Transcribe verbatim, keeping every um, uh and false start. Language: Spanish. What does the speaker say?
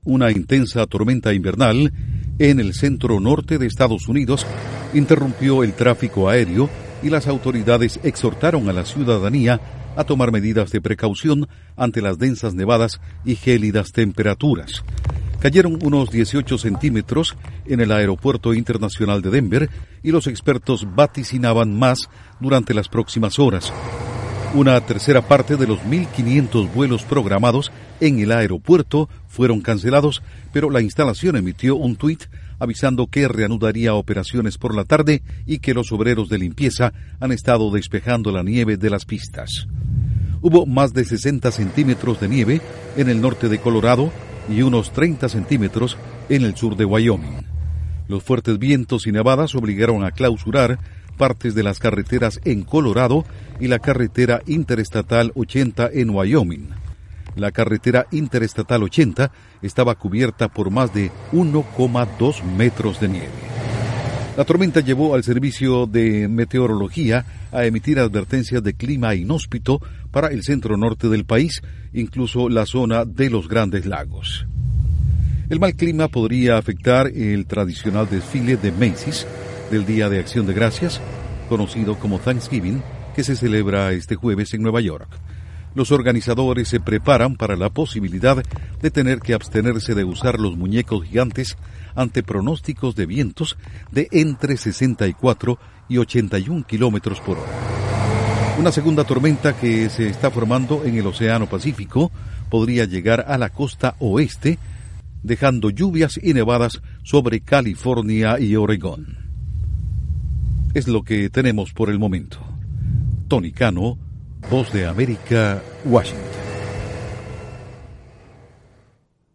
una intensa tormenta invernal en el centro norte de Estados Unidos interrumpió el tráfico aéreo y las autoridades exhortaron a la ciudadanía a tomar medidas de precaución ante las densas nevadas y gélidas temperaturas. Cayeron unos dieciocho centímetros en el Aeropuerto Internacional de Denver y los expertos vaticinaban más durante las próximas horas. Una tercera parte de los mil quinientos vuelos programados en el aeropuerto fueron cancelados, pero la instalación emitió un tuit avisando que reanudaría operaciones por la tarde y que los obreros de limpieza han estado despejando la nieve de las pistas. Hubo más de sesenta centímetros de nieve en el norte de Colorado y unos treinta centímetros en el sur de Wyoming. Los fuertes vientos y nevadas obligaron a clausurar partes de las carreteras en Colorado y la carretera interestatal ochenta en Wyoming. La carretera interestatal ochenta estaba cubierta por más de uno coma dos metros de nieve. La tormenta llevó al Servicio de Meteorología a emitir advertencias de clima inhóspito para el centro norte del país, incluso la zona de los Grandes Lagos. El mal clima podría afectar el tradicional desfile de Macy's del Día de Acción de Gracias, conocido como Thanksgiving, que se celebra este jueves en Nueva York. Los organizadores se preparan para la posibilidad de tener que abstenerse de usar los muñecos gigantes ante pronósticos de vientos de entre sesenta y cuatro y ochenta y un kilómetros por hora. Una segunda tormenta que se está formando en el Océano Pacífico podría llegar a la costa oeste, dejando lluvias y nevadas sobre California y Oregón. Es lo que tenemos por el momento. Tony Cano, Voz de América, Washington.